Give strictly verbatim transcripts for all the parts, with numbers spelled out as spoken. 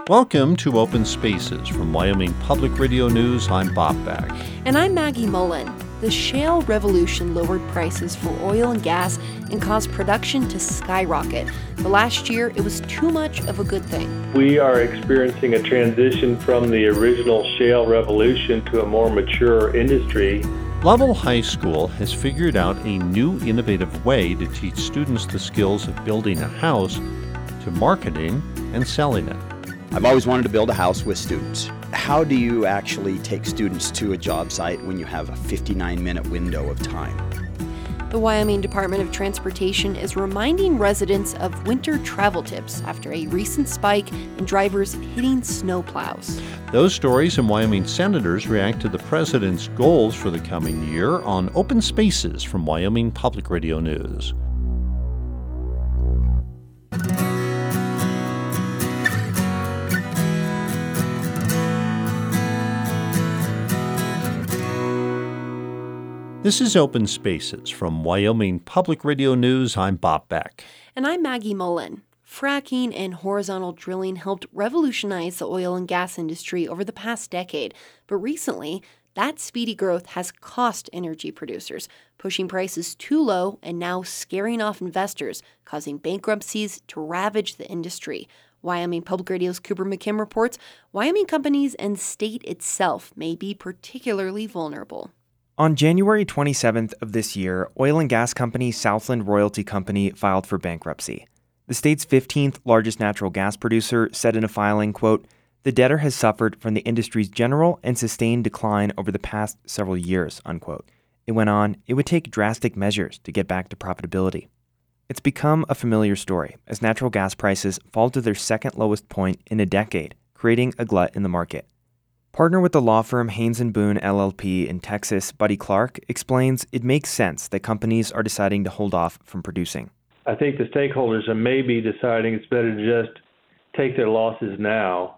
Welcome to Open Spaces from Wyoming Public Radio News. I'm Bob Beck. And I'm Maggie Mullen. The shale revolution lowered prices for oil and gas and caused production to skyrocket. But last year, it was too much of a good thing. We are experiencing a transition from the original shale revolution to a more mature industry. Level High School has figured out a new innovative way to teach students the skills of building a house to marketing and selling it. I've always wanted to build a house with students. How do you actually take students to a job site when you have a fifty-nine minute window of time? The Wyoming Department of Transportation is reminding residents of winter travel tips after a recent spike in drivers hitting snowplows. Those stories and Wyoming senators react to the president's goals for the coming year on Open Spaces from Wyoming Public Radio News. This is Open Spaces from Wyoming Public Radio News. I'm Bob Beck. And I'm Maggie Mullen. Fracking and horizontal drilling helped revolutionize the oil and gas industry over the past decade. But recently, that speedy growth has cost energy producers, pushing prices too low and now scaring off investors, causing bankruptcies to ravage the industry. Wyoming Public Radio's Cooper McKim reports Wyoming companies and state itself may be particularly vulnerable. On January twenty-seventh of this year, oil and gas company Southland Royalty Company filed for bankruptcy. The state's fifteenth largest natural gas producer said in a filing, quote, "The debtor has suffered from the industry's general and sustained decline over the past several years," unquote. It went on, it would take drastic measures to get back to profitability. It's become a familiar story as natural gas prices fall to their second lowest point in a decade, creating a glut in the market. Partner with the law firm Haynes and Boone L L P in Texas, Buddy Clark, explains it makes sense that companies are deciding to hold off from producing. I think the stakeholders are maybe deciding it's better to just take their losses now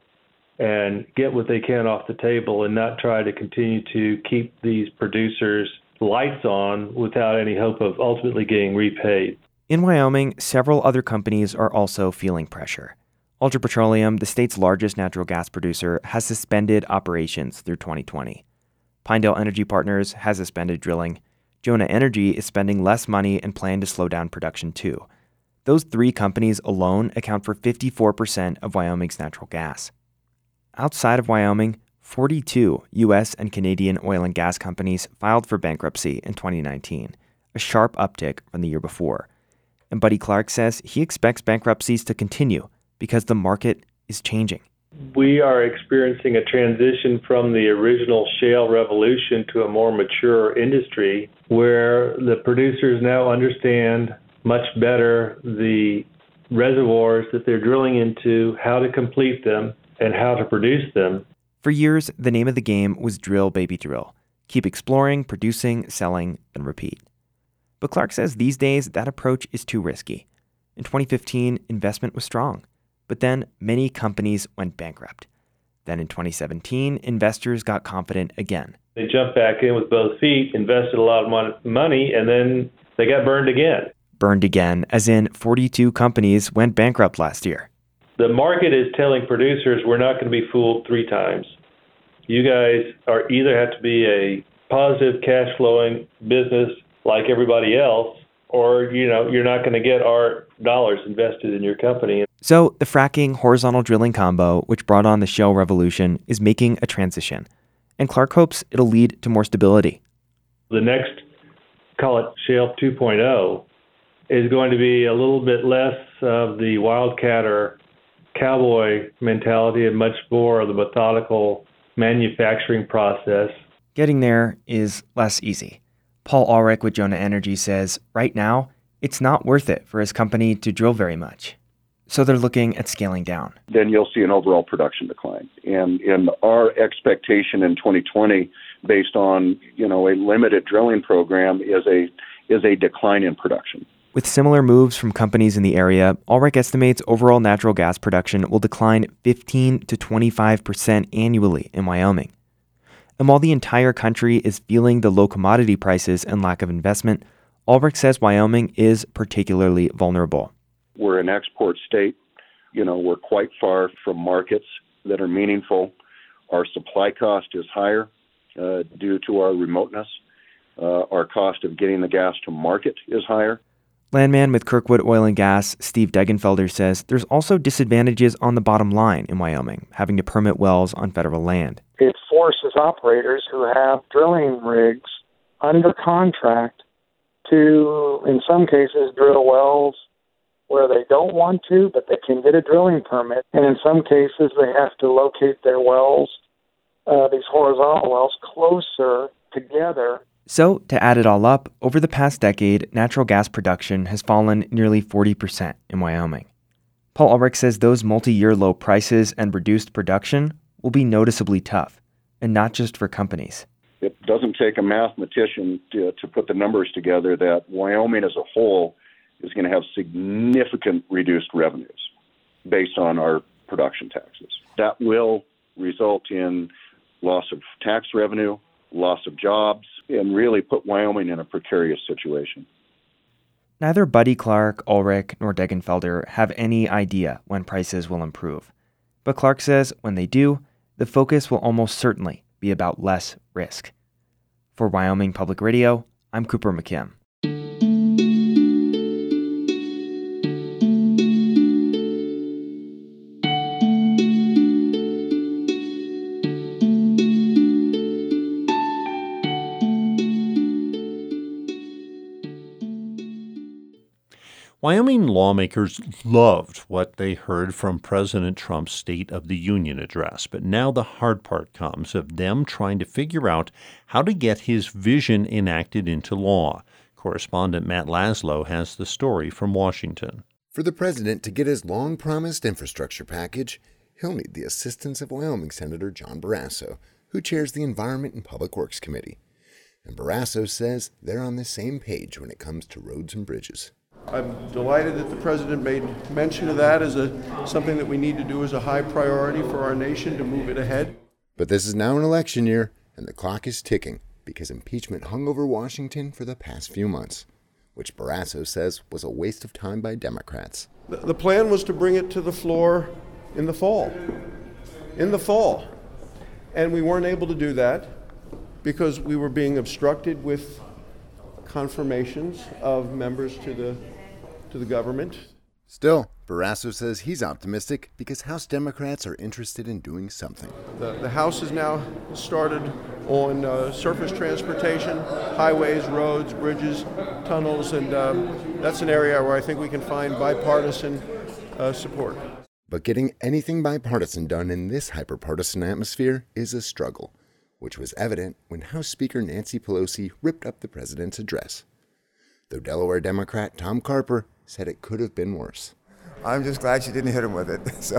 and get what they can off the table and not try to continue to keep these producers' lights on without any hope of ultimately getting repaid. In Wyoming, several other companies are also feeling pressure. Ultra Petroleum, the state's largest natural gas producer, has suspended operations through twenty twenty. Pinedale Energy Partners has suspended drilling. Jonah Energy is spending less money and plan to slow down production too. Those three companies alone account for fifty-four percent of Wyoming's natural gas. Outside of Wyoming, forty-two U S and Canadian oil and gas companies filed for bankruptcy in twenty nineteen, a sharp uptick from the year before. And Buddy Clark says he expects bankruptcies to continue because the market is changing. We are experiencing a transition from the original shale revolution to a more mature industry where the producers now understand much better the reservoirs that they're drilling into, how to complete them, and how to produce them. For years, the name of the game was drill, baby, drill. Keep exploring, producing, selling, and repeat. But Clark says these days that approach is too risky. In twenty fifteen, investment was strong. But then many companies went bankrupt. Then in twenty seventeen, investors got confident again. They jumped back in with both feet, invested a lot of money, and then they got burned again. Burned again, as in forty-two companies went bankrupt last year. The market is telling producers we're not going to be fooled three times. You guys are either have to be a positive cash flowing business like everybody else, or you know you're not going to get our dollars invested in your company. So the fracking horizontal drilling combo, which brought on the shale revolution, is making a transition. And Clark hopes it'll lead to more stability. The next, call it Shale two point oh, is going to be a little bit less of the wildcat or cowboy mentality and much more of the methodical manufacturing process. Getting there is less easy. Paul Ulrich with Jonah Energy says right now, it's not worth it for his company to drill very much. So they're looking at scaling down. Then you'll see an overall production decline. And in our expectation in twenty twenty, based on, you know, a limited drilling program, is a is a decline in production. With similar moves from companies in the area, Ulrich estimates overall natural gas production will decline fifteen to twenty-five percent annually in Wyoming. And while the entire country is feeling the low commodity prices and lack of investment, Ulrich says Wyoming is particularly vulnerable. We're an export state. you know, we're quite far from markets that are meaningful. Our supply cost is higher uh, due to our remoteness. Uh, our cost of getting the gas to market is higher. Landman with Kirkwood Oil and Gas, Steve Degenfelder, says there's also disadvantages on the bottom line in Wyoming, having to permit wells on federal land. It forces operators who have drilling rigs under contract to, in some cases, drill wells where they don't want to, but they can get a drilling permit. And in some cases, they have to locate their wells, uh, these horizontal wells, closer together. So, to add it all up, over the past decade, natural gas production has fallen nearly forty percent in Wyoming. Paul Ulrich says those multi-year low prices and reduced production will be noticeably tough, and not just for companies. It doesn't take a mathematician to, to put the numbers together that Wyoming as a whole is going to have significant reduced revenues based on our production taxes. That will result in loss of tax revenue, loss of jobs, and really put Wyoming in a precarious situation. Neither Buddy Clark, Ulrich, nor Degenfelder have any idea when prices will improve. But Clark says when they do, the focus will almost certainly be about less risk. For Wyoming Public Radio, I'm Cooper McKim. Wyoming lawmakers loved what they heard from President Trump's State of the Union address, but now the hard part comes of them trying to figure out how to get his vision enacted into law. Correspondent Matt Laszlo has the story from Washington. For the president to get his long-promised infrastructure package, he'll need the assistance of Wyoming Senator John Barrasso, who chairs the Environment and Public Works Committee. And Barrasso says they're on the same page when it comes to roads and bridges. I'm delighted that the president made mention of that as a something that we need to do as a high priority for our nation to move it ahead. But this is now an election year, and the clock is ticking because impeachment hung over Washington for the past few months, which Barrasso says was a waste of time by Democrats. The, the plan was to bring it to the floor in the fall. In the fall. And we weren't able to do that because we were being obstructed with confirmations of members to the to the government. Still, Barrasso says he's optimistic because House Democrats are interested in doing something. The, the House has now started on uh, surface transportation, highways, roads, bridges, tunnels, and uh, that's an area where I think we can find bipartisan uh, support. But getting anything bipartisan done in this hyperpartisan atmosphere is a struggle, which was evident when House Speaker Nancy Pelosi ripped up the president's address. Though Delaware Democrat Tom Carper said it could have been worse. I'm just glad she didn't hit him with it. So.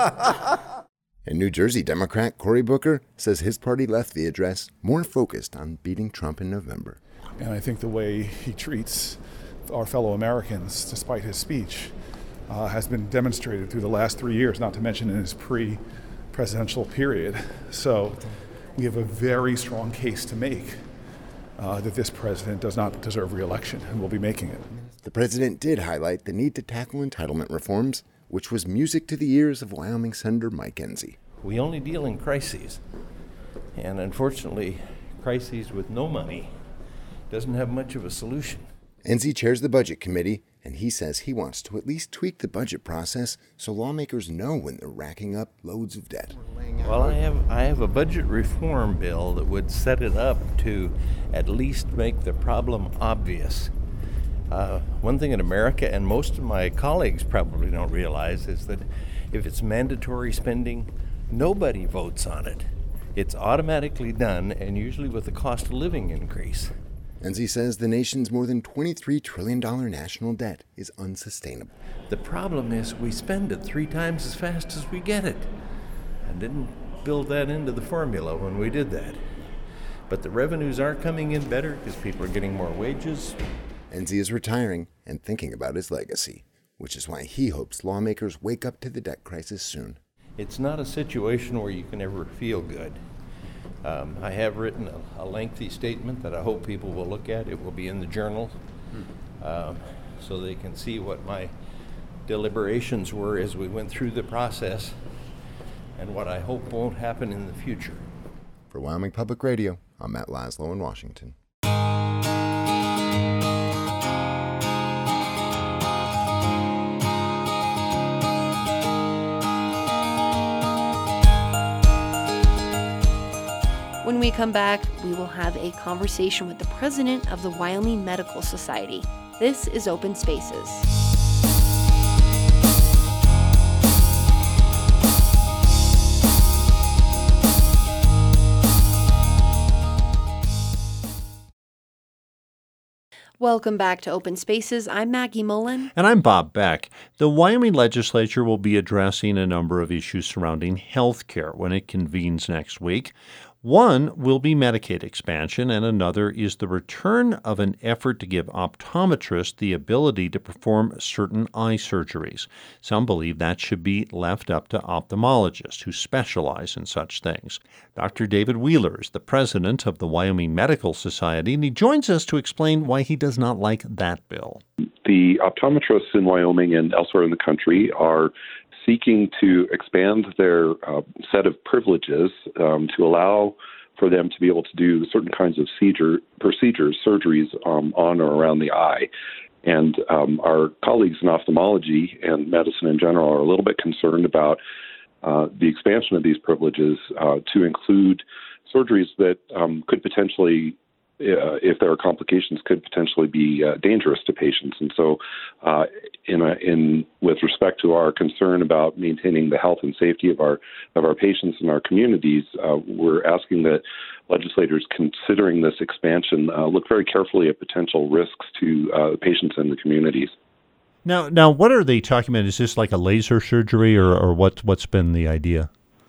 And New Jersey Democrat Cory Booker says his party left the address more focused on beating Trump in November. And I think the way he treats our fellow Americans, despite his speech, uh, has been demonstrated through the last three years, not to mention in his pre-presidential period. So we have a very strong case to make uh, that this president does not deserve re-election, and we'll be making it. The president did highlight the need to tackle entitlement reforms, which was music to the ears of Wyoming Senator Mike Enzi. We only deal in crises, and unfortunately, crises with no money doesn't have much of a solution. Enzi chairs the Budget Committee, and he says he wants to at least tweak the budget process so lawmakers know when they're racking up loads of debt. Well, I have I have a budget reform bill that would set it up to at least make the problem obvious. Uh, one thing in America, and most of my colleagues probably don't realize, is that if it's mandatory spending, nobody votes on it. It's automatically done, and usually with a cost of living increase. Enzi says the nation's more than twenty-three trillion dollars national debt is unsustainable. The problem is we spend it three times as fast as we get it. I didn't build that into the formula when we did that. But the revenues are coming in better because people are getting more wages. Enzi is retiring and thinking about his legacy, which is why he hopes lawmakers wake up to the debt crisis soon. It's not a situation where you can ever feel good. Um, I have written a, a lengthy statement that I hope people will look at. It will be in the journal, um, so they can see what my deliberations were as we went through the process, and what I hope won't happen in the future. For Wyoming Public Radio, I'm Matt Laszlo in Washington. When we come back, we will have a conversation with the president of the Wyoming Medical Society. This is Open Spaces. Welcome back to Open Spaces. I'm Maggie Mullen. And I'm Bob Beck. The Wyoming legislature will be addressing a number of issues surrounding health care when it convenes next week. One will be Medicaid expansion, and another is the return of an effort to give optometrists the ability to perform certain eye surgeries. Some believe that should be left up to ophthalmologists who specialize in such things. Doctor David Wheeler is the president of the Wyoming Medical Society, and he joins us to explain why he does not like that bill. The optometrists in Wyoming and elsewhere in the country are seeking to expand their uh, set of privileges um, to allow for them to be able to do certain kinds of procedure, procedures, surgeries um, on or around the eye. And um, our colleagues in ophthalmology and medicine in general are a little bit concerned about uh, the expansion of these privileges uh, to include surgeries that um, could potentially Uh, if there are complications, could potentially be uh, dangerous to patients. And so uh, in, a, in with respect to our concern about maintaining the health and safety of our of our patients and our communities, uh, we're asking that legislators considering this expansion uh, look very carefully at potential risks to uh, patients and the communities. Now, now, what are they talking about? Is this like a laser surgery, or, or what, what's been the idea?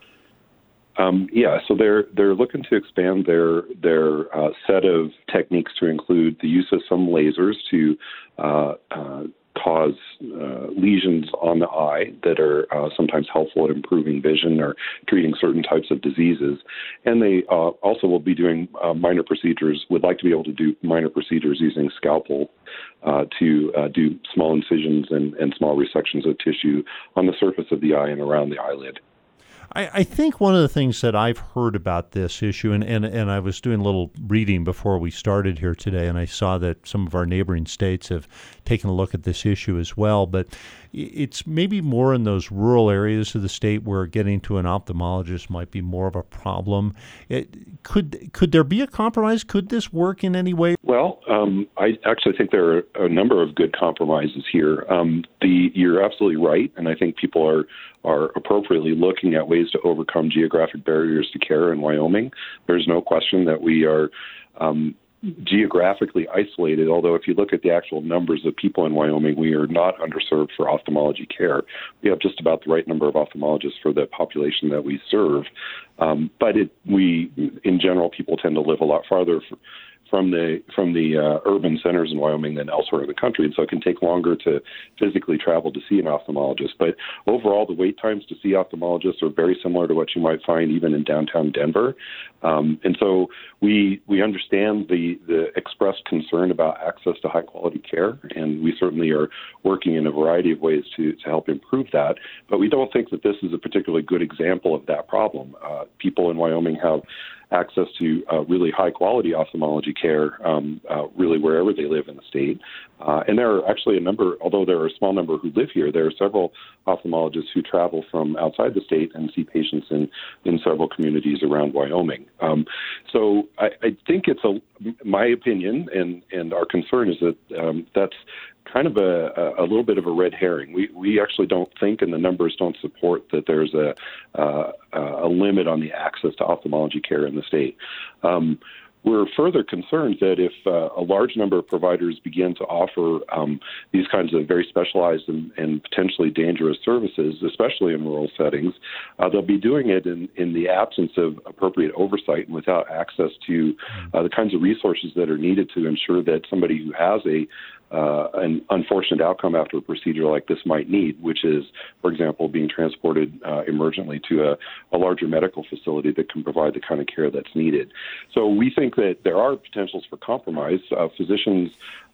Um, yeah, so they're they're looking to expand their their uh, set of techniques to include the use of some lasers to uh, uh, cause uh, lesions on the eye that are uh, sometimes helpful at improving vision or treating certain types of diseases. And they uh, also will be doing uh, minor procedures, would like to be able to do minor procedures using scalpel uh, to uh, do small incisions and, and small resections of tissue on the surface of the eye and around the eyelid. I, I think one of the things that I've heard about this issue, and, and, and I was doing a little reading before we started here today, and I saw that some of our neighboring states have taken a look at this issue as well, but it's maybe more in those rural areas of the state where getting to an ophthalmologist might be more of a problem. It, could could there be a compromise? Could this work in any way? Well, um, I actually think there are a number of good compromises here. Um, the you're absolutely right, and I think people are are appropriately looking at ways to overcome geographic barriers to care in Wyoming. There's no question that we are um, geographically isolated, although if you look at the actual numbers of people in Wyoming, we are not underserved for ophthalmology care. We have just about the right number of ophthalmologists for the population that we serve. Um, but it, we, in general, people tend to live a lot farther f- from the from the uh, urban centers in Wyoming than elsewhere in the country, and so it can take longer to physically travel to see an ophthalmologist. But overall, the wait times to see ophthalmologists are very similar to what you might find even in downtown Denver. Um, and so we we understand the, the expressed concern about access to high-quality care, and we certainly are working in a variety of ways to, to help improve that. But we don't think that this is a particularly good example of that problem. Uh, people in Wyoming have access to uh, really high-quality ophthalmology care, um, uh, really wherever they live in the state. Uh, and there are actually a number, although there are a small number who live here, there are several ophthalmologists who travel from outside the state and see patients in, in several communities around Wyoming. Um, so I, I think it's a, my opinion, and, and our concern is that um, that's kind of a, a little bit of a red herring. We we actually don't think, and the numbers don't support, that there's a uh, a limit on the access to ophthalmology care in the state. Um, we're further concerned that if uh, a large number of providers begin to offer um, these kinds of very specialized and, and potentially dangerous services, especially in rural settings, uh, they'll be doing it in, in the absence of appropriate oversight and without access to uh, the kinds of resources that are needed to ensure that somebody who has a Uh, an unfortunate outcome after a procedure like this might need, which is, for example, being transported uh, emergently to a, a larger medical facility that can provide the kind of care that's needed. So we think that there are potentials for compromise. Uh, physicians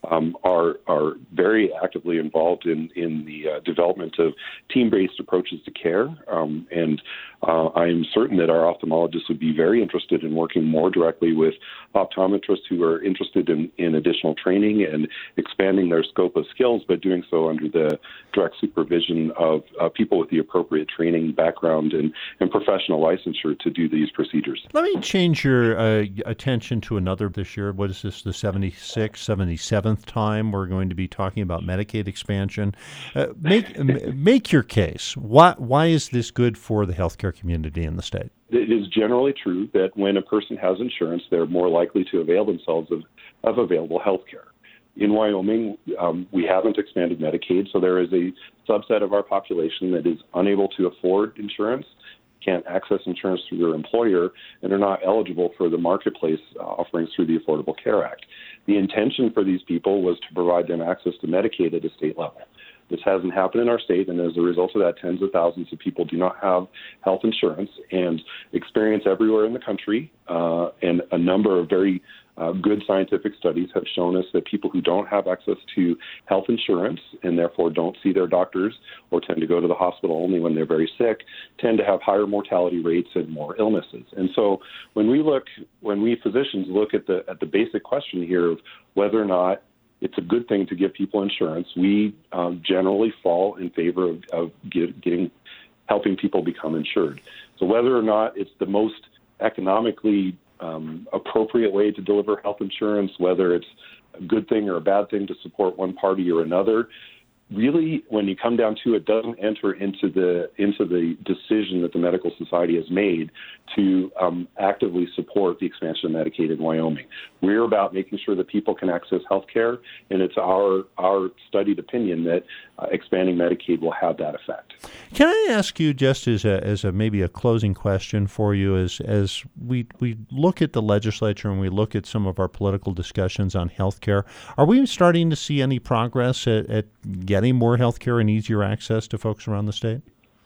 um, are are very actively involved in in the uh, development of team-based approaches to care, um, and uh, I am certain that our ophthalmologists would be very interested in working more directly with optometrists who are interested in, in additional training and expanding their scope of skills, but doing so under the direct supervision of uh, people with the appropriate training, background, and, and professional licensure to do these procedures. Let me change your uh, attention to another this year. What is this, the seventy-sixth, seventy-seventh time we're going to be talking about Medicaid expansion? Uh, make make your case. Why, why is this good for the healthcare community in the state? It is generally true that when a person has insurance, they're more likely to avail themselves of, of available health care. In Wyoming, um, we haven't expanded Medicaid, so there is a subset of our population that is unable to afford insurance, can't access insurance through their employer, and are not eligible for the marketplace uh, offerings through the Affordable Care Act. The intention for these people was to provide them access to Medicaid at a state level. This hasn't happened in our state, and as a result of that, tens of thousands of people do not have health insurance, and experience everywhere in the country uh, and a number of very uh, good scientific studies have shown us that people who don't have access to health insurance and therefore don't see their doctors or tend to go to the hospital only when they're very sick tend to have higher mortality rates and more illnesses. And so when we look, when we physicians look at the at the basic question here of whether or not it's a good thing to give people insurance, we um, generally fall in favor of, of get, getting, helping people become insured. So whether or not it's the most economically um, appropriate way to deliver health insurance, whether it's a good thing or a bad thing to support one party or another, really, when you come down to it, doesn't enter into the into the decision that the Medical Society has made to um, actively support the expansion of Medicaid in Wyoming. We're about making sure that people can access health care, and it's our our studied opinion that uh, expanding Medicaid will have that effect. Can I ask you, just as a as a maybe a closing question for you, as as we we look at the legislature and we look at some of our political discussions on health care, are we starting to see any progress at, at getting more health care and easier access to folks around the state?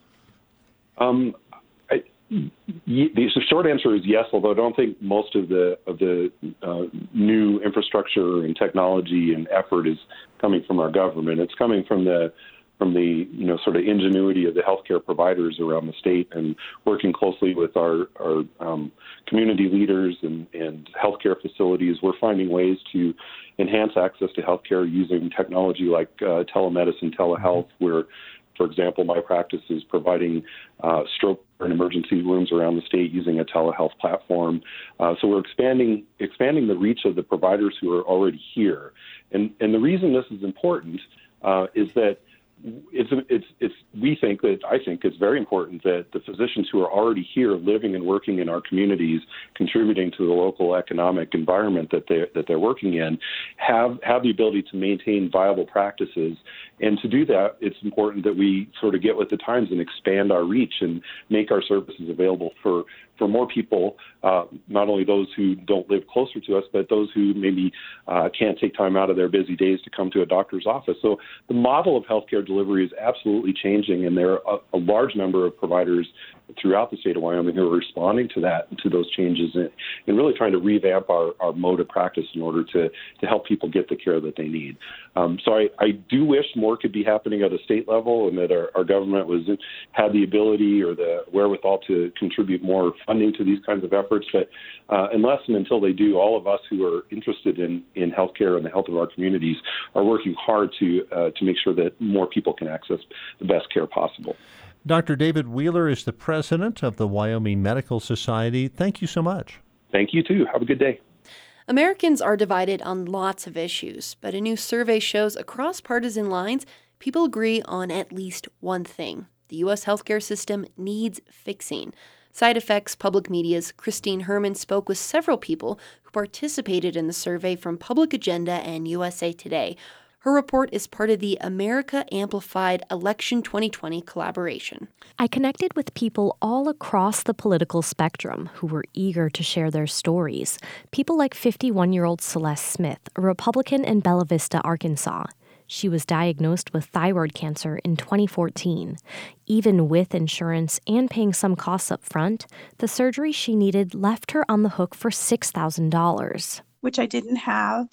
Um, I, y- the short answer is yes, although I don't think most of the of the uh, new infrastructure and technology and effort is coming from our government. It's coming from the from the you know sort of ingenuity of the healthcare providers around the state and working closely with our our um, community leaders and, and healthcare facilities. We're finding ways to enhance access to healthcare using technology like uh, telemedicine, telehealth, where, for example, my practice is providing uh, stroke and emergency rooms around the state using a telehealth platform. Uh, so we're expanding expanding the reach of the providers who are already here. And and the reason this is important uh, is that It's, it's, it's, we think that, I think it's very important that the physicians who are already here living and working in our communities, contributing to the local economic environment that they're, that they're working in, have, have the ability to maintain viable practices. And to do that, it's important that we sort of get with the times and expand our reach and make our services available for, for more people, uh, not only those who don't live closer to us, but those who maybe uh, can't take time out of their busy days to come to a doctor's office. So the model of healthcare delivery is absolutely changing, and there are a, a large number of providers throughout the state of Wyoming who are responding to that, to those changes, and, and really trying to revamp our, our mode of practice in order to, to help people get the care that they need. Um, so I, I do wish more could be happening at a state level, and that our, our government was had the ability or the wherewithal to contribute more funding to these kinds of efforts. But uh, unless and until they do, all of us who are interested in, in healthcare and the health of our communities are working hard to uh, to make sure that more people can access the best care possible. Doctor David Wheeler is the president of the Wyoming Medical Society. Thank you so much. Thank you, too. Have a good day. Americans are divided on lots of issues, but a new survey shows across partisan lines, people agree on at least one thing. The U S healthcare system needs fixing. Side Effects Public Media's Christine Herman spoke with several people who participated in the survey from Public Agenda and U S A Today. Her report is part of the America Amplified Election twenty twenty collaboration. I connected with people all across the political spectrum who were eager to share their stories. People like fifty-one-year-old Celeste Smith, a Republican in Bella Vista, Arkansas. She was diagnosed with thyroid cancer in twenty fourteen. Even with insurance and paying some costs up front, the surgery she needed left her on the hook for six thousand dollars. Which I didn't have.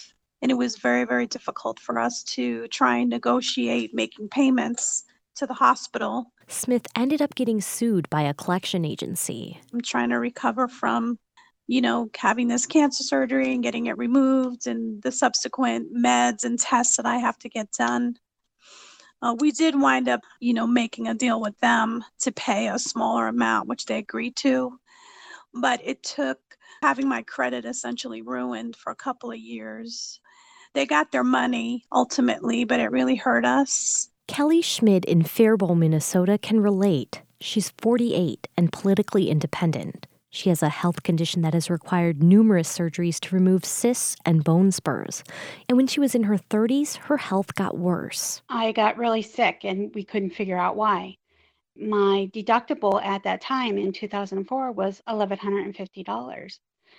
And it was very, very difficult for us to try and negotiate making payments to the hospital. Smith ended up getting sued by a collection agency. I'm trying to recover from, you know, having this cancer surgery and getting it removed and the subsequent meds and tests that I have to get done. Uh, we did wind up, you know, making a deal with them to pay a smaller amount, which they agreed to. But it took having my credit essentially ruined for a couple of years. They got their money ultimately, but it really hurt us. Kelly Schmid in Faribault, Minnesota can relate. She's forty-eight and politically independent. She has a health condition that has required numerous surgeries to remove cysts and bone spurs. And when she was in her thirties, her health got worse. I got really sick and we couldn't figure out why. My deductible at that time in two thousand four was one thousand one hundred fifty dollars.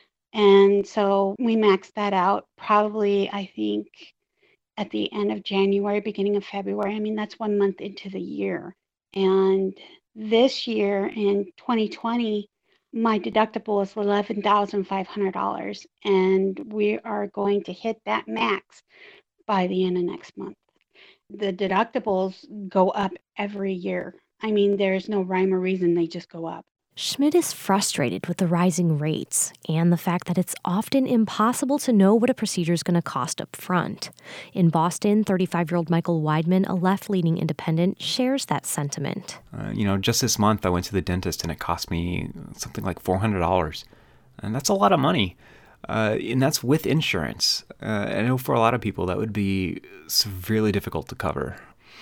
And so we maxed that out probably, I think, at the end of January, beginning of February. I mean, that's one month into the year. And this year in twenty twenty, my deductible is eleven thousand five hundred dollars. And we are going to hit that max by the end of next month. The deductibles go up every year. I mean, there's no rhyme or reason, they just go up. Schmid is frustrated with the rising rates and the fact that it's often impossible to know what a procedure is going to cost up front. In Boston, thirty-five-year-old Michael Weidman, a left-leaning independent, shares that sentiment. Uh, you know, just this month I went to the dentist and it cost me something like four hundred dollars. And that's a lot of money. Uh, and that's with insurance. Uh, I know for a lot of people that would be severely difficult to cover.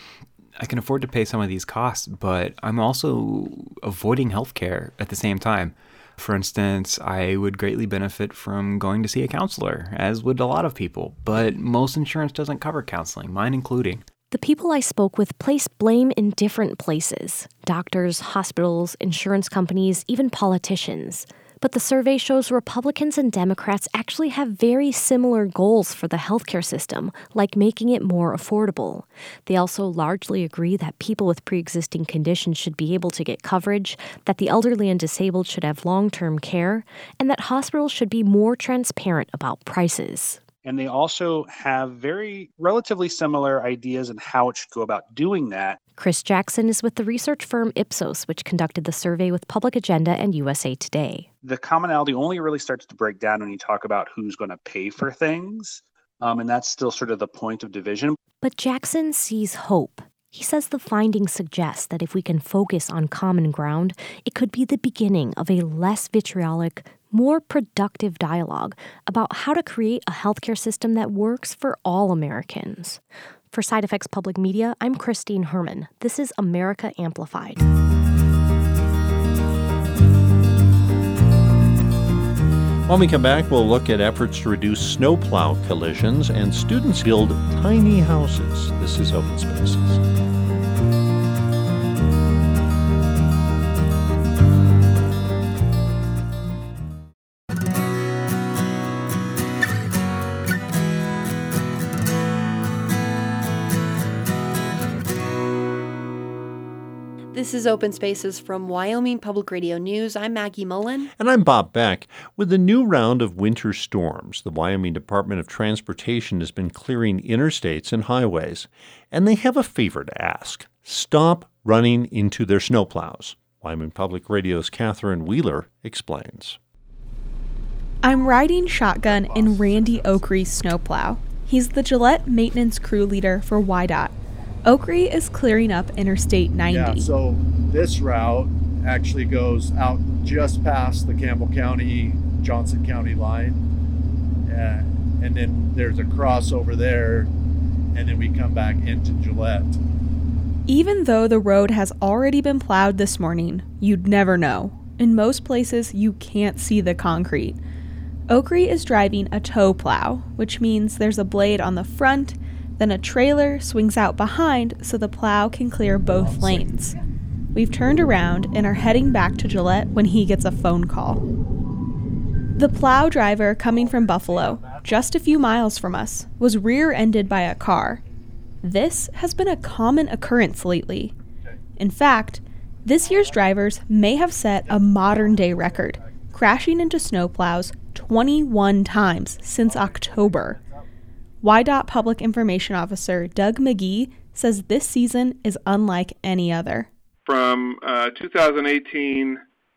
I can afford to pay some of these costs, but I'm also avoiding healthcare at the same time. For instance, I would greatly benefit from going to see a counselor, as would a lot of people, but most insurance doesn't cover counseling, mine including. The people I spoke with place blame in different places: doctors, hospitals, insurance companies, even politicians. But the survey shows Republicans and Democrats actually have very similar goals for the healthcare system, like making it more affordable. They also largely agree that people with pre-existing conditions should be able to get coverage, that the elderly and disabled should have long-term care, and that hospitals should be more transparent about prices. And they also have very relatively similar ideas on how it should go about doing that. Chris Jackson is with the research firm Ipsos, which conducted the survey with Public Agenda and U S A Today. The commonality only really starts to break down when you talk about who's going to pay for things, um, and that's still sort of the point of division. But Jackson sees hope. He says the findings suggest that if we can focus on common ground, it could be the beginning of a less vitriolic, more productive dialogue about how to create a healthcare system that works for all Americans. For Side Effects Public Media, I'm Christine Herman. This is America Amplified. When we come back, we'll look at efforts to reduce snowplow collisions and students build tiny houses. This is Open Spaces. This is Open Spaces from Wyoming Public Radio News. I'm Maggie Mullen. And I'm Bob Beck. With the new round of winter storms, the Wyoming Department of Transportation has been clearing interstates and highways. And they have a favor to ask. Stop running into their snowplows. Wyoming Public Radio's Catherine Wheeler explains. I'm riding shotgun in Randy Oakry's snowplow. He's the Gillette maintenance crew leader for Y D O T. Oakry is clearing up Interstate ninety. Yeah, so this route actually goes out just past the Campbell County, Johnson County line. Yeah, and then there's a crossover there, and then we come back into Gillette. Even though the road has already been plowed this morning, you'd never know. In most places, you can't see the concrete. Oakry is driving a tow plow, which means there's a blade on the front, then a trailer swings out behind so the plow can clear both lanes. We've turned around and are heading back to Gillette when he gets a phone call. The plow driver coming from Buffalo, just a few miles from us, was rear-ended by a car. This has been a common occurrence lately. In fact, this year's drivers may have set a modern-day record, crashing into snowplows twenty-one times since October. Y DOT Public Information Officer Doug McGee says this season is unlike any other. From uh, two thousand eighteen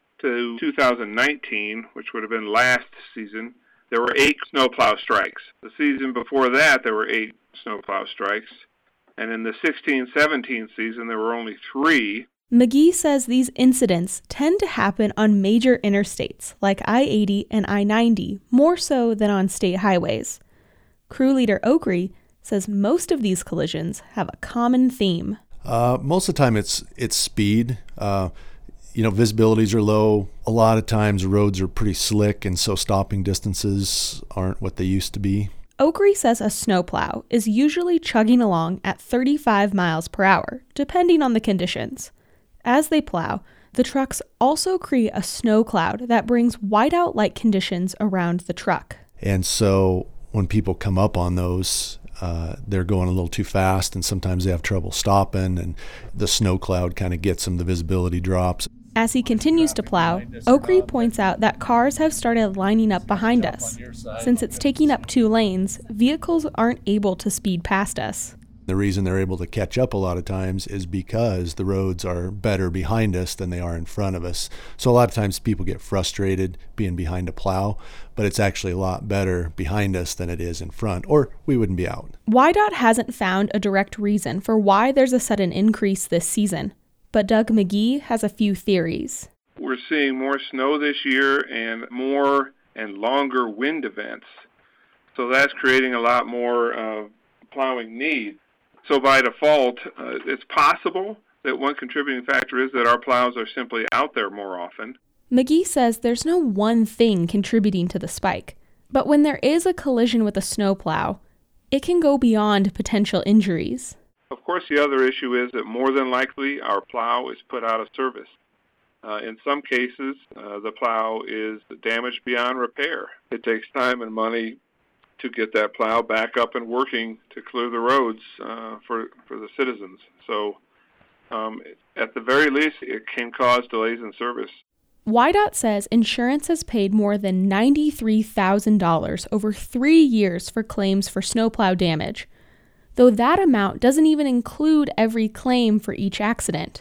to two thousand nineteen, which would have been last season, there were eight snowplow strikes. The season before that, there were eight snowplow strikes. And in the sixteen seventeen season, there were only three. McGee says these incidents tend to happen on major interstates like I eighty and I ninety, more so than on state highways. Crew leader Oakry says most of these collisions have a common theme. Uh, most of the time it's it's speed. Uh, you know, visibilities are low. A lot of times roads are pretty slick, and so stopping distances aren't what they used to be. Oakry says a snowplow is usually chugging along at thirty-five miles per hour, depending on the conditions. As they plow, the trucks also create a snow cloud that brings whiteout light conditions around the truck. And so when people come up on those, uh, they're going a little too fast, and sometimes they have trouble stopping, and the snow cloud kind of gets them, the visibility drops. As he continues to plow, Oakry points out that cars have started lining up behind us. Since it's taking up two lanes, vehicles aren't able to speed past us. The reason they're able to catch up a lot of times is because the roads are better behind us than they are in front of us. So a lot of times people get frustrated being behind a plow, but it's actually a lot better behind us than it is in front, or we wouldn't be out. Y DOT hasn't found a direct reason for why there's a sudden increase this season, but Doug McGee has a few theories. We're seeing more snow this year and more and longer wind events. So that's creating a lot more uh, plowing need. So by default, uh, it's possible that one contributing factor is that our plows are simply out there more often. McGee says there's no one thing contributing to the spike, but when there is a collision with a snowplow, it can go beyond potential injuries. Of course, the other issue is that more than likely our plow is put out of service. Uh, in some cases, uh, the plow is damaged beyond repair. It takes time and money to get that plow back up and working to clear the roads uh, for, for the citizens. So um, at the very least, it can cause delays in service. Y DOT says insurance has paid more than ninety-three thousand dollars over three years for claims for snowplow damage, though that amount doesn't even include every claim for each accident.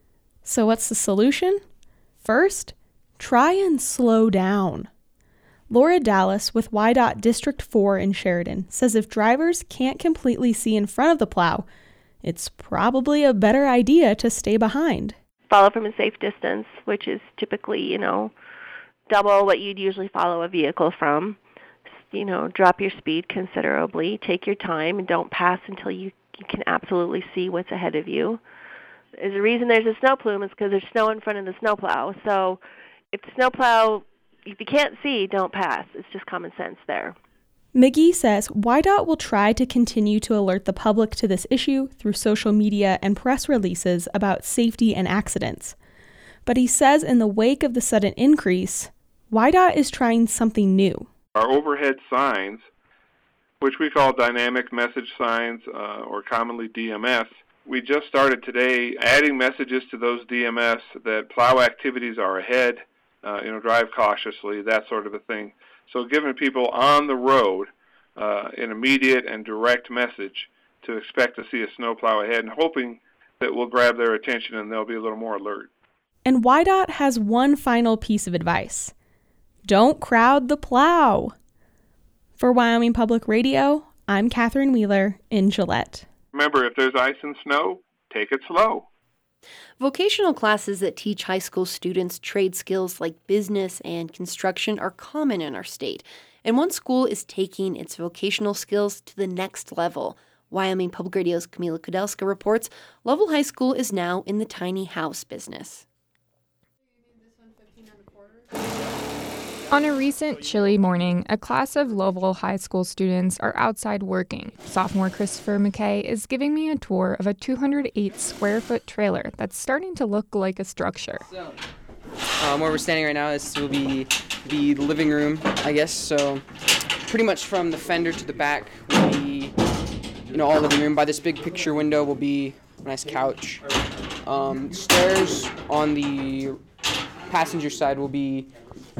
So what's the solution? First, try and slow down. Laura Dallas with Y DOT District four in Sheridan says if drivers can't completely see in front of the plow, it's probably a better idea to stay behind. Follow from a safe distance, which is typically, you know, double what you'd usually follow a vehicle from. You know, drop your speed considerably, take your time, and don't pass until you, you can absolutely see what's ahead of you. There's a reason there's a snow plume is because there's snow in front of the snowplow. So if the snowplow If you can't see, don't pass. It's just common sense there. McGee says Y DOT will try to continue to alert the public to this issue through social media and press releases about safety and accidents. But he says in the wake of the sudden increase, Y DOT is trying something new. Our overhead signs, which we call dynamic message signs uh, or commonly D M S, we just started today adding messages to those D M S that plow activities are ahead. Uh, you know, drive cautiously, that sort of a thing. So giving people on the road uh, an immediate and direct message to expect to see a snowplow ahead and hoping that we'll grab their attention and they'll be a little more alert. And Y DOT has one final piece of advice. Don't crowd the plow. For Wyoming Public Radio, I'm Catherine Wheeler in Gillette. Remember, if there's ice and snow, take it slow. Vocational classes that teach high school students trade skills like business and construction are common in our state, and one school is taking its vocational skills to the next level. Wyoming Public Radio's Camila Kudelska reports Lovell High School is now in the tiny house business. On a recent chilly morning, a class of Lovell High School students are outside working. Sophomore Christopher McKay is giving me a tour of a two hundred eight square foot trailer that's starting to look like a structure. So, um, where we're standing right now is will be the living room, I guess. So pretty much from the fender to the back will be, you know, all living room. By this big picture window will be a nice couch. Um, stairs on the passenger side will be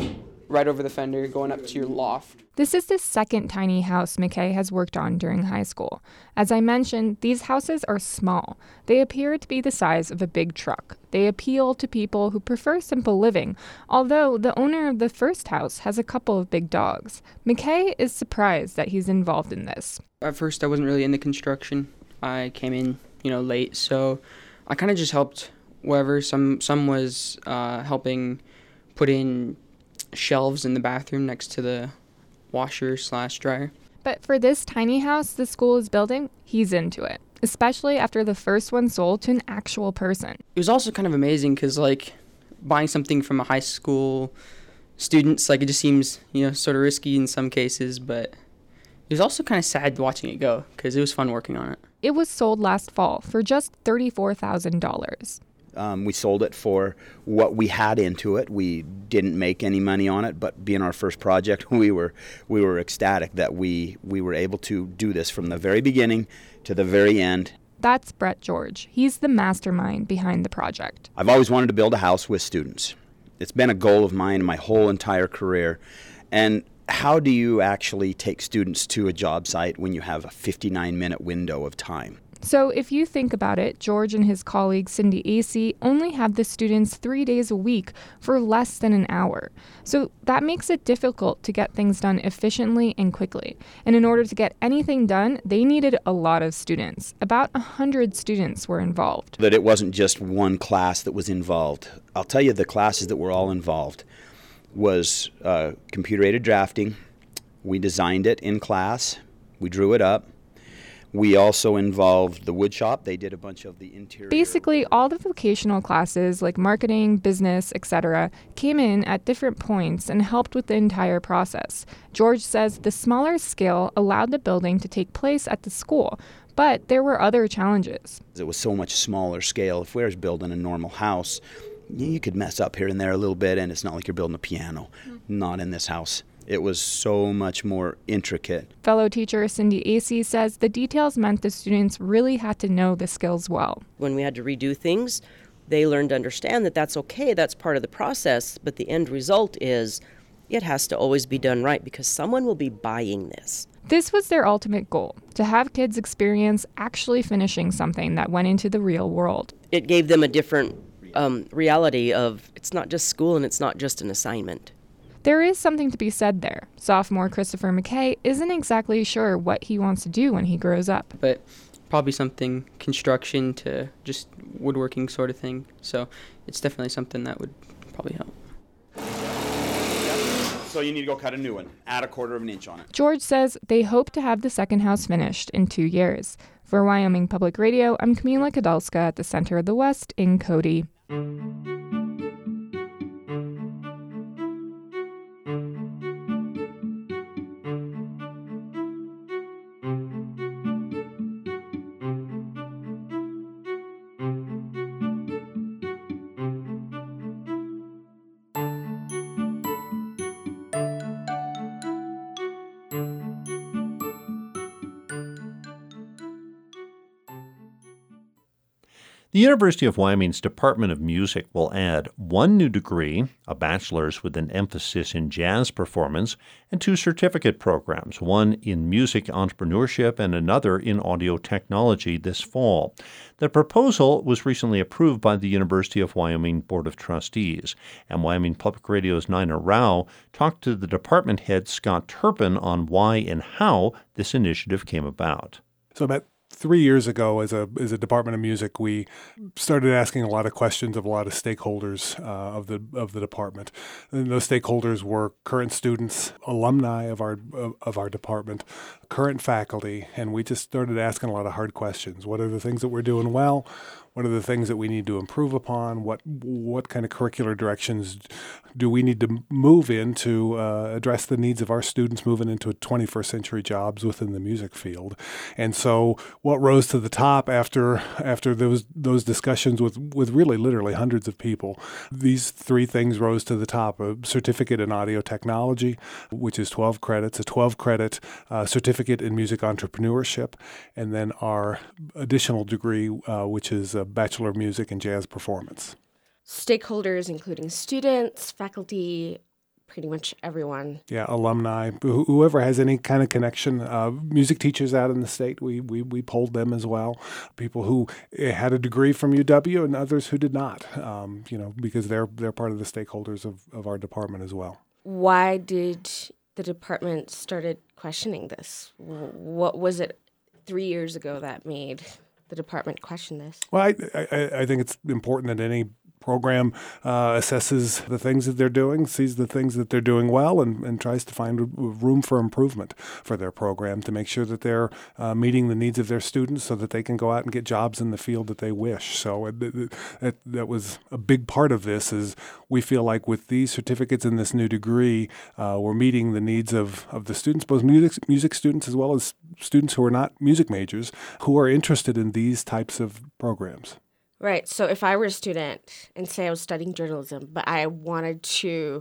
right over the fender, going up to your loft. This is the second tiny house McKay has worked on during high school. As I mentioned, these houses are small. They appear to be the size of a big truck. They appeal to people who prefer simple living, although the owner of the first house has a couple of big dogs. McKay is surprised that he's involved in this. At first, I wasn't really into construction. I came in, you know, late, so I kind of just helped wherever. Some some was uh, helping put in shelves in the bathroom next to the washer slash dryer. But for this tiny house the school is building, he's into it, especially after the first one sold to an actual person. It was also kind of amazing because, like, buying something from a high school students, like, it just seems, you know, sort of risky in some cases, but it was also kind of sad watching it go because it was fun working on it. It was sold last fall for just thirty-four thousand dollars. Um, we sold it for what we had into it. We didn't make any money on it, but being our first project, we were we were ecstatic that we, we were able to do this from the very beginning to the very end. That's Brett George. He's the mastermind behind the project. I've always wanted to build a house with students. It's been a goal of mine my whole entire career. And how do you actually take students to a job site when you have a fifty-nine minute window of time? So if you think about it, George and his colleague Cindy Acey only have the students three days a week for less than an hour. So that makes it difficult to get things done efficiently and quickly. And in order to get anything done, they needed a lot of students. About one hundred students were involved. That it wasn't just one class that was involved. I'll tell you, the classes that were all involved was uh, computer-aided drafting. We designed it in class. We drew it up. We also involved the wood shop. They did a bunch of the interior. Basically, all the vocational classes like marketing, business, et cetera came in at different points and helped with the entire process. George says the smaller scale allowed the building to take place at the school, but there were other challenges. It was so much smaller scale. If we were building a normal house, you could mess up here and there a little bit, and it's not like you're building a piano. Mm-hmm. Not in this house. It was so much more intricate. Fellow teacher Cindy Acey says the details meant the students really had to know the skills well. When we had to redo things, they learned to understand that that's okay, that's part of the process, but the end result is it has to always be done right because someone will be buying this. This was their ultimate goal, to have kids experience actually finishing something that went into the real world. It gave them a different um, reality of it's not just school and it's not just an assignment. There is something to be said there. Sophomore Christopher McKay isn't exactly sure what he wants to do when he grows up. But probably something construction to just woodworking sort of thing. So it's definitely something that would probably help. So you need to go cut a new one. Add a quarter of an inch on it. George says they hope to have the second house finished in two years. For Wyoming Public Radio, I'm Camila Kadalska at the Center of the West in Cody. The University of Wyoming's Department of Music will add one new degree, a bachelor's with an emphasis in jazz performance, and two certificate programs, one in music entrepreneurship and another in audio technology this fall. The proposal was recently approved by the University of Wyoming Board of Trustees, and Wyoming Public Radio's Nina Rao talked to the department head Scott Turpin on why and how this initiative came about. So about Three years ago, as a as a Department of Music, we started asking a lot of questions of a lot of stakeholders uh, of the of the department. And those stakeholders were current students, alumni of our of, of our department, current faculty, and we just started asking a lot of hard questions. What are the things that we're doing well? What are the things that we need to improve upon? What what kind of curricular directions do we need to move in to uh, address the needs of our students moving into twenty-first century jobs within the music field? And so what rose to the top after after those those discussions with, with really literally hundreds of people, these three things rose to the top: a certificate in audio technology, which is twelve credits, a twelve credit uh, certificate in music entrepreneurship, and then our additional degree, uh, which is a Bachelor of Music and Jazz Performance. Stakeholders, including students, faculty, pretty much everyone. Yeah, alumni, wh- whoever has any kind of connection. Uh, music teachers out in the state, we, we we polled them as well. People who had a degree from U W and others who did not, um, you know, because they're they're part of the stakeholders of, of our department as well. Why did the department started questioning this? What was it three years ago that made the department question this? Well, I, I, I think it's important that any program uh, assesses the things that they're doing, sees the things that they're doing well, and, and tries to find room for improvement for their program to make sure that they're uh, meeting the needs of their students so that they can go out and get jobs in the field that they wish. So it, it, it, that was a big part of this is we feel like with these certificates and this new degree, uh, we're meeting the needs of, of the students, both music, music students as well as students who are not music majors, who are interested in these types of programs. Right. So if I were a student and say I was studying journalism, but I wanted to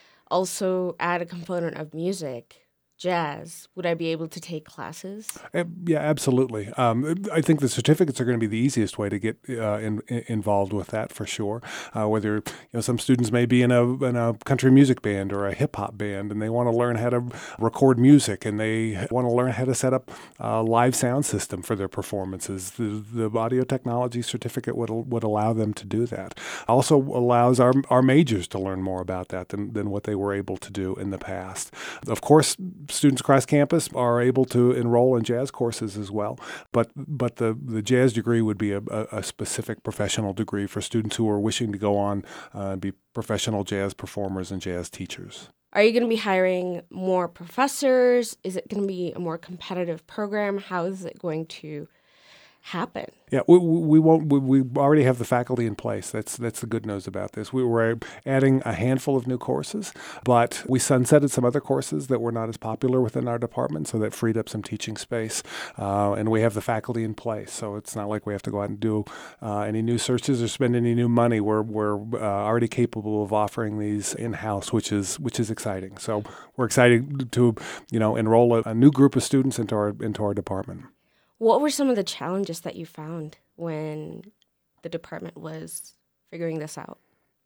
also add a component of music, jazz, would I be able to take classes? Uh, yeah, absolutely. Um, I think the certificates are going to be the easiest way to get uh, in, in, involved with that for sure. Uh, whether you know some students may be in a in a country music band or a hip hop band, and they want to learn how to record music, and they want to learn how to set up a live sound system for their performances. The, the audio technology certificate would would allow them to do that. Also allows our our majors to learn more about that than than what they were able to do in the past. Of course, students across campus are able to enroll in jazz courses as well, but but the, the jazz degree would be a, a specific professional degree for students who are wishing to go on uh, and be professional jazz performers and jazz teachers. Are you going to be hiring more professors? Is it going to be a more competitive program? How is it going to happen? Yeah, we, we won't. We, we already have the faculty in place. That's that's the good news about this. We were adding a handful of new courses, but we sunsetted some other courses that were not as popular within our department, so that freed up some teaching space. Uh, and we have the faculty in place, so it's not like we have to go out and do uh, any new searches or spend any new money. We're we're uh, already capable of offering these in house, which is which is exciting. So we're excited to you know enroll a, a new group of students into our into our department. What were some of the challenges that you found when the department was figuring this out?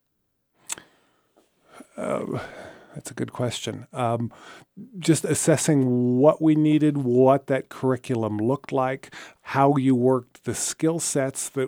Uh, that's a good question. Um, just assessing what we needed, what that curriculum looked like, how you worked the skill sets that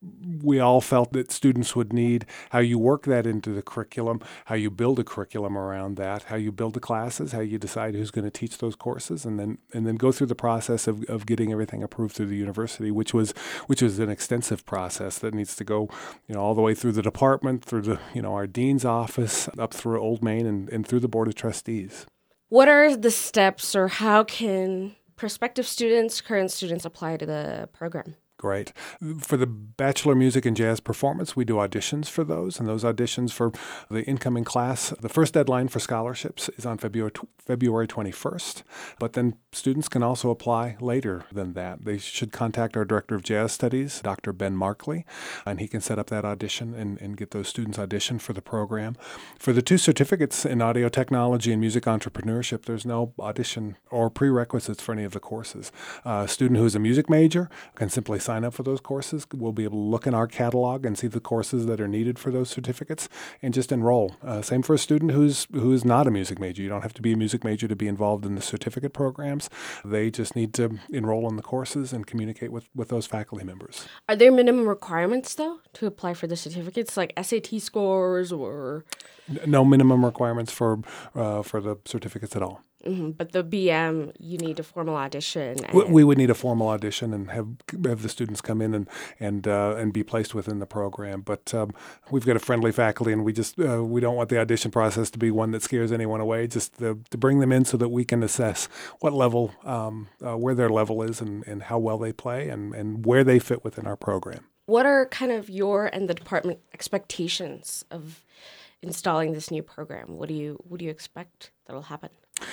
we all felt that students would need, how you work that into the curriculum, how you build a curriculum around that, how you build the classes, how you decide who's going to teach those courses, and then and then go through the process of, of getting everything approved through the university, which was which was an extensive process that needs to go, you know, all the way through the department, through the you know our dean's office, up through Old Main, and, and through the board of trustees. What are the steps, or how can prospective students, current students apply to the program? Great. For the Bachelor Music and Jazz Performance, we do auditions for those, and those auditions for the incoming class, the first deadline for scholarships is on February February twenty-first, but then students can also apply later than that. They should contact our Director of Jazz Studies, Doctor Ben Markley, and he can set up that audition and, and get those students auditioned for the program. For the two certificates in audio technology and music entrepreneurship, there's no audition or prerequisites for any of the courses. Uh, a student who is a music major can simply sign up for those courses. We'll be able to look in our catalog and see the courses that are needed for those certificates and just enroll. Uh, same for a student who's who is not a music major. You don't have to be a music major to be involved in the certificate programs. They just need to enroll in the courses and communicate with, with those faculty members. Are there minimum requirements, though, to apply for the certificates, like S A T scores or? No minimum requirements for uh, for the certificates at all. Mm-hmm. But the B M, you need a formal audition. And... We, we would need a formal audition and have have the students come in and and uh, and be placed within the program. But um, we've got a friendly faculty, and we just uh, we don't want the audition process to be one that scares anyone away. Just to, to bring them in so that we can assess what level, um, uh, where their level is, and, and how well they play, and, and where they fit within our program. What are kind of your and the department expectations of installing this new program? What do you what do you expect that'll happen?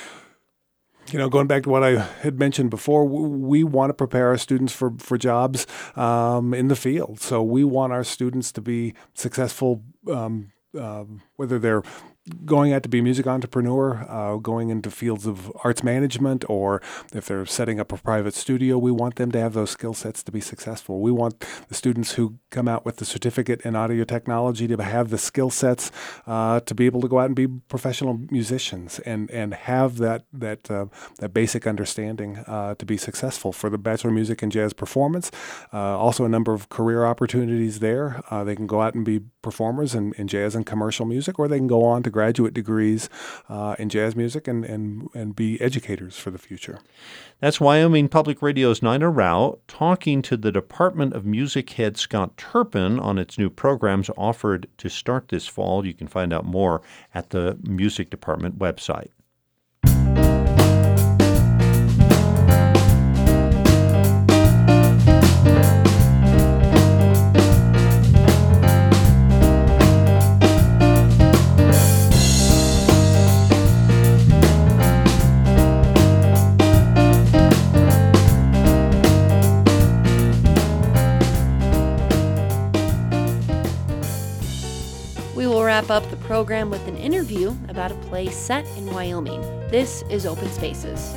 You know, going back to what I had mentioned before, we want to prepare our students for, for jobs um, in the field. So we want our students to be successful um, um, whether they're going out to be a music entrepreneur, uh, going into fields of arts management, or if they're setting up a private studio, we want them to have those skill sets to be successful. We want the students who come out with the certificate in audio technology to have the skill sets uh, to be able to go out and be professional musicians and, and have that that uh, that basic understanding uh, to be successful for the Bachelor of Music and Jazz Performance. Uh, also a number of career opportunities there. Uh, they can go out and be performers in, in jazz and commercial music, or they can go on to graduate degrees uh, in jazz music and, and, and be educators for the future. That's Wyoming Public Radio's Nina Rao talking to the Department of Music head Scott Turpin on its new programs offered to start this fall. You can find out more at the Music Department website. Wrap up the program with an interview about a play set in Wyoming. This is Open Spaces.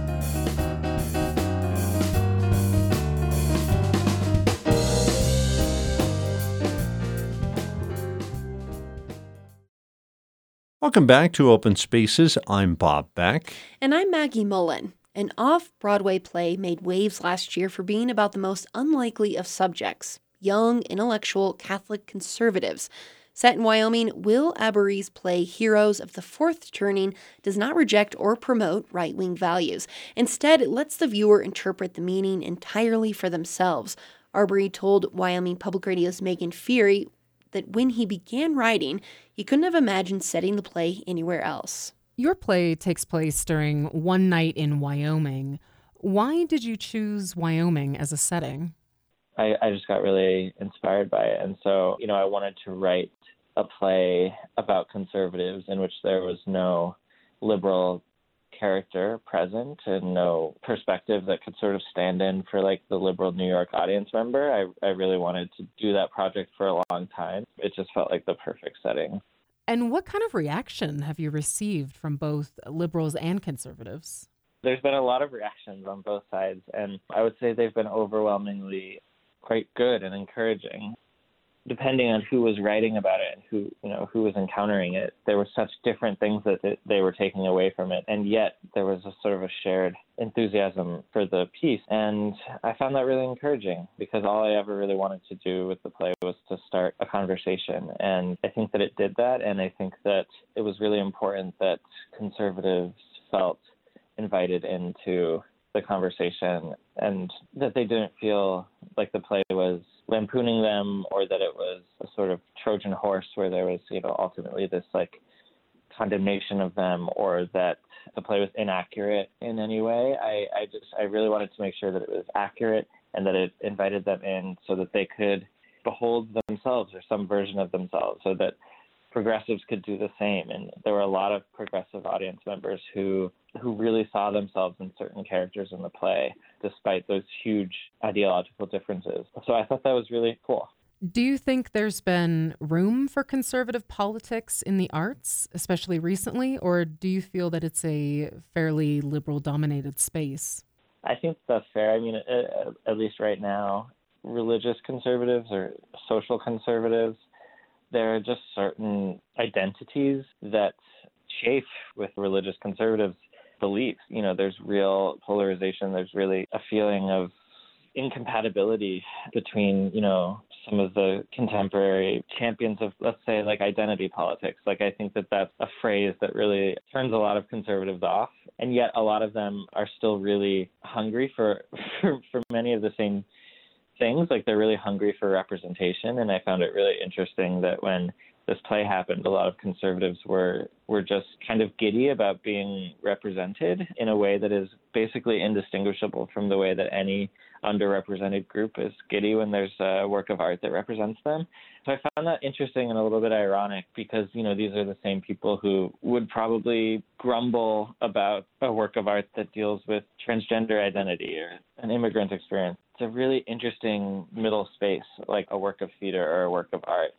Welcome back to Open Spaces. I'm Bob Beck. And I'm Maggie Mullen. An off-Broadway play made waves last year for being about the most unlikely of subjects, young, intellectual Catholic conservatives. Set in Wyoming, Will Abery's play Heroes of the Fourth Turning does not reject or promote right-wing values. Instead, it lets the viewer interpret the meaning entirely for themselves. Arbery told Wyoming Public Radio's Megan Fury that when he began writing, he couldn't have imagined setting the play anywhere else. Your play takes place during one night in Wyoming. Why did you choose Wyoming as a setting? I, I just got really inspired by it. And so, you know, I wanted to write a play about conservatives in which there was no liberal character present and no perspective that could sort of stand in for like the liberal New York audience member. I, I really wanted to do that project for a long time. It just felt like the perfect setting. And what kind of reaction have you received from both liberals and conservatives? There's been a lot of reactions on both sides, and I would say they've been overwhelmingly quite good and encouraging. Depending on who was writing about it and who, you know, who was encountering it, there were such different things that they were taking away from it. And yet there was a sort of a shared enthusiasm for the piece. And I found that really encouraging because all I ever really wanted to do with the play was to start a conversation. And I think that it did that. And I think that it was really important that conservatives felt invited into the conversation and that they didn't feel like the play was lampooning them or that it was a sort of Trojan horse where there was, you know, ultimately this like condemnation of them or that the play was inaccurate in any way. I, I just, I really wanted to make sure that it was accurate and that it invited them in so that they could behold themselves or some version of themselves so that progressives could do the same. And there were a lot of progressive audience members who who really saw themselves in certain characters in the play, despite those huge ideological differences. So I thought that was really cool. Do you think there's been room for conservative politics in the arts, especially recently, or do you feel that it's a fairly liberal-dominated space? I think that's fair. I mean, at least right now, religious conservatives or social conservatives, there are just certain identities that chafe with religious conservatives' beliefs. You know, there's real polarization. There's really a feeling of incompatibility between, you know, some of the contemporary champions of, let's say, like identity politics. Like, I think that that's a phrase that really turns a lot of conservatives off. And yet a lot of them are still really hungry for, for, for many of the same things. Like, they're really hungry for representation. And I found it really interesting that when this play happened, a lot of conservatives were were just kind of giddy about being represented in a way that is basically indistinguishable from the way that any underrepresented group is giddy when there's a work of art that represents them. So I found that interesting and a little bit ironic because, you know, these are the same people who would probably grumble about a work of art that deals with transgender identity or an immigrant experience. It's a really interesting middle space, like a work of theater or a work of art.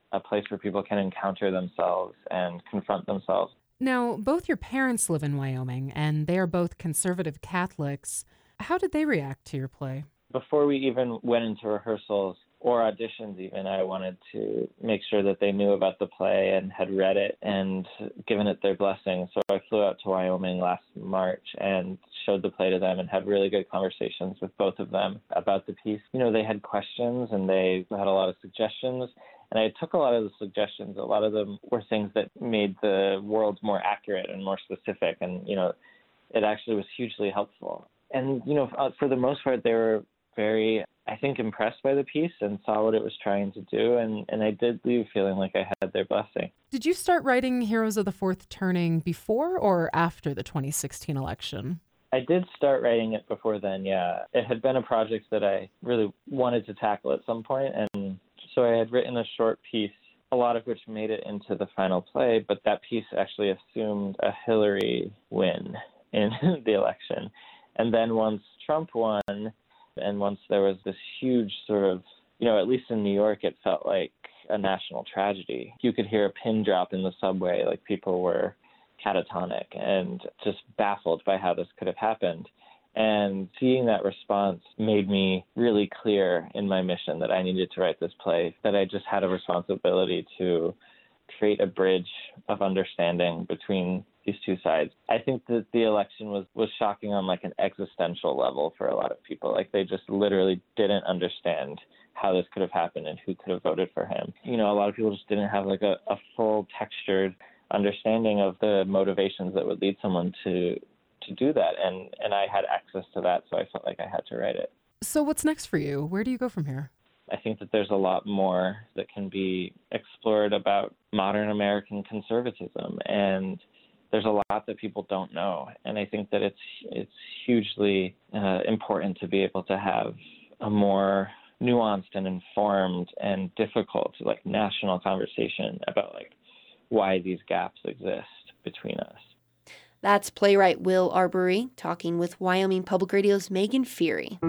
a place where people can encounter themselves and confront themselves. Now, both your parents live in Wyoming, and they are both conservative Catholics. How did they react to your play? Before we even went into rehearsals or auditions even, I wanted to make sure that they knew about the play and had read it and given it their blessing. So I flew out to Wyoming last March and showed the play to them and had really good conversations with both of them about the piece. You know, they had questions and they had a lot of suggestions. And I took a lot of the suggestions. A lot of them were things that made the world more accurate and more specific. And, you know, it actually was hugely helpful. And, you know, for the most part, they were very, I think, impressed by the piece and saw what it was trying to do. And, and I did leave feeling like I had their blessing. Did you start writing Heroes of the Fourth Turning before or after the twenty sixteen election? I did start writing it before then, yeah. It had been a project that I really wanted to tackle at some point, and so I had written a short piece, a lot of which made it into the final play, but that piece actually assumed a Hillary win in the election. And then once Trump won, and once there was this huge sort of, you know, at least in New York, it felt like a national tragedy. You could hear a pin drop in the subway, like people were catatonic and just baffled by how this could have happened. And seeing that response made me really clear in my mission that I needed to write this play, that I just had a responsibility to create a bridge of understanding between these two sides. I think that the election was, was shocking on like an existential level for a lot of people. Like they just literally didn't understand how this could have happened and who could have voted for him. You know, a lot of people just didn't have like a, a full textured understanding of the motivations that would lead someone to to do that. And, and I had access to that, so I felt like I had to write it. So what's next for you? Where do you go from here? I think that there's a lot more that can be explored about modern American conservatism, and there's a lot that people don't know. And I think that it's it's hugely uh, important to be able to have a more nuanced and informed and difficult, like, national conversation about like why these gaps exist between us. That's playwright Will Arbery talking with Wyoming Public Radio's Megan Feary.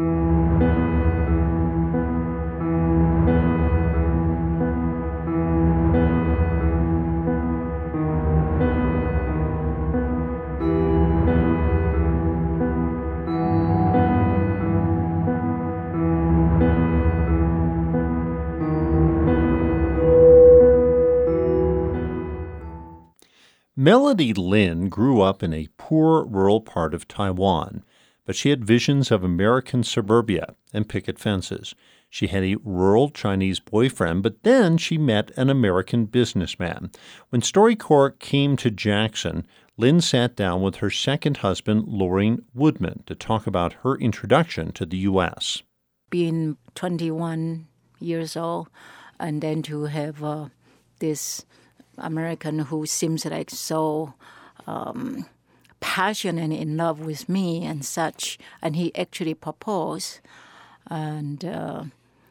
Melody Lin grew up in a poor rural part of Taiwan, but she had visions of American suburbia and picket fences. She had a rural Chinese boyfriend, but then she met an American businessman. When StoryCorps came to Jackson, Lin sat down with her second husband, Loring Woodman, to talk about her introduction to the U S. Being twenty-one years old, and then to have uh, this American who seems like so um, passionate and in love with me and such, and he actually proposed. And uh,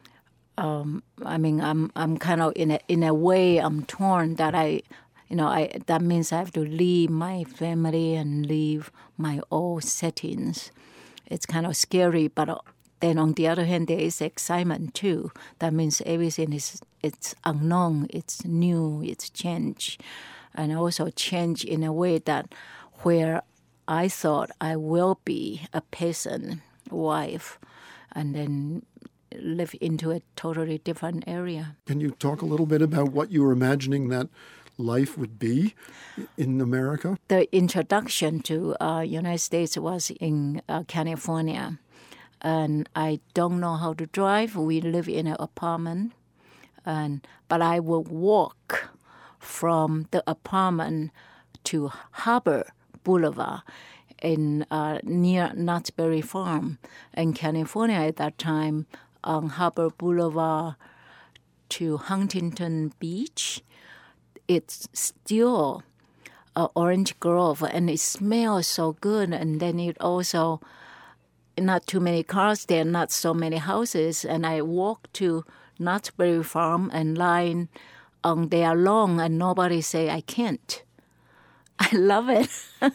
um, I mean, I'm I'm kind of in a in a way I'm torn that I, you know, I that means I have to leave my family and leave my old settings. It's kind of scary, but then on the other hand, there is excitement too. That means everything is it's unknown, it's new, it's change, and also change in a way that where I thought I will be a peasant wife, and then live into a totally different area. Can you talk a little bit about what you were imagining that life would be in America? The introduction to uh, United States was in uh, California. And I don't know how to drive. We live in an apartment, and but I would walk from the apartment to Harbor Boulevard in uh, near Knott's Berry Farm in California at that time. On Harbor Boulevard to Huntington Beach, it's still uh, orange grove, and it smells so good. And then it also not too many cars there, not so many houses, and I walk to Knott's Berry Farm and lie on their lawn, and nobody say I can't. I love it.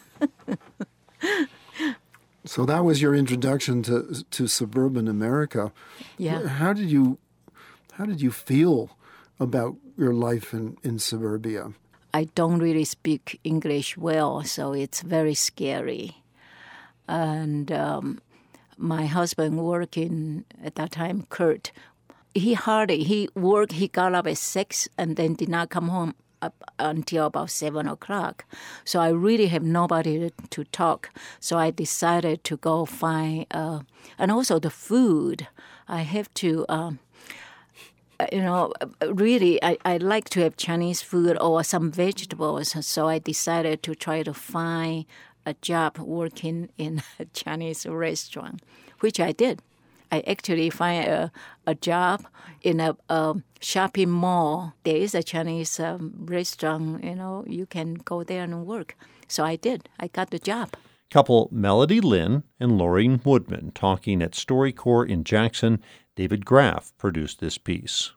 So that was your introduction to to suburban America. Yeah. How did you how did you feel about your life in, in suburbia? I don't really speak English well, so it's very scary. And um, my husband working at that time, Kurt, he hardly, he worked, he got up at six and then did not come home up until about seven o'clock. So I really have nobody to, to talk. So I decided to go find, uh, and also the food. I have to, um, you know, really, I, I like to have Chinese food or some vegetables. So I decided to try to find a job working in a Chinese restaurant, which I did. I actually find a, a job in a, a shopping mall. There is a Chinese um, restaurant, you know, you can go there and work. So I did. I got the job. Couple Melody Lin and Laureen Woodman talking at StoryCorps in Jackson. David Graff produced this piece.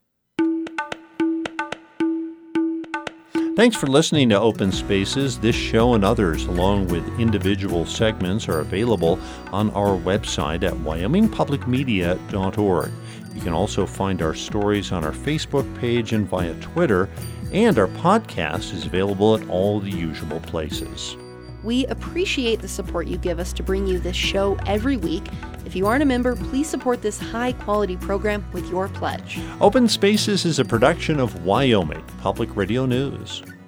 Thanks for listening to Open Spaces. This show and others, along with individual segments, are available on our website at wyoming public media dot org. You can also find our stories on our Facebook page and via Twitter, and our podcast is available at all the usual places. We appreciate the support you give us to bring you this show every week. If you aren't a member, please support this high-quality program with your pledge. Open Spaces is a production of Wyoming Public Radio News.